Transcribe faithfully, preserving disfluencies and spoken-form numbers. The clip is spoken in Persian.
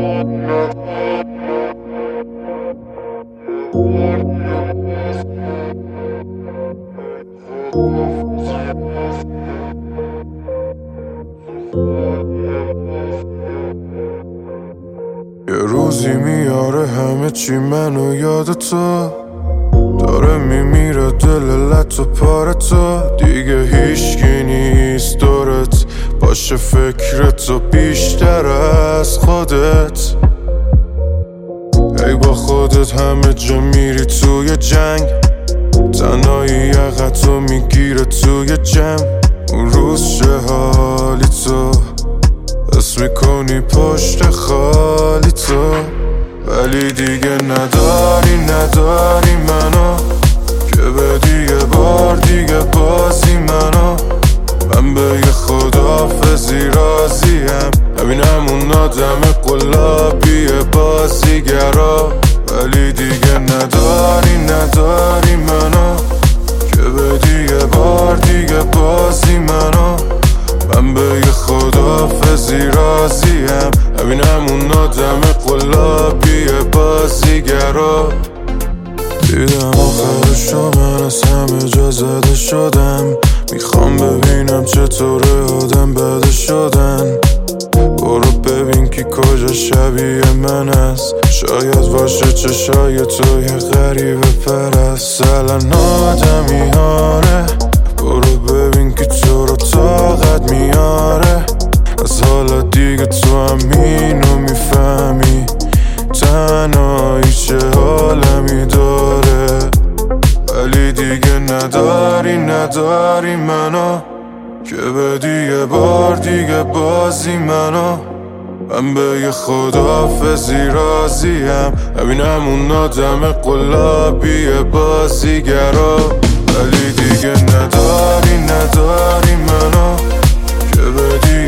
یه روزی میاره همه چی منو یاد تو، داره میمیره دل لط و پاره تو. دیگه هیچکی نیست دورت باشه فکرت و بیشتر از خودت. ای با خودت همه جا میری توی جنگ، تنهایی یقتو میگیره توی جمع. اون روز چه حالی تو حس میکنی پشت خالی تو، ولی دیگه نداری نداری منو که بدی یه بار دیگه بازی منو. من به یه خدافزی راضیم، همین همون آدم قلابی بازیگرا، ولی دیگه نداری نداری منو که بدی یه بار دیگه بازی منو. من به یه خدافزی راضیم، همین همون آدم قلابی بازیگرا. دیدم آخرشو من از همه جا زده شدم، میخوام ببینم چطوره آدم بده شدن. برو ببین کی کجا شبیه من است، شاید باشه چشای تو یه غریبه پرست. الان آدمیاره برو ببین کی تو رو طاقت میاره. از حالا دیگه تو همینو میفهمی، تنهایی چه حالمی داره. ولی دیگه نداری نداری منو که بدی یه بار دیگه بازی منو. من به یه خدافزی راضیم، همین همون آدم قلابی بازیگرا، ولی دیگه نداری نداری منو که بدی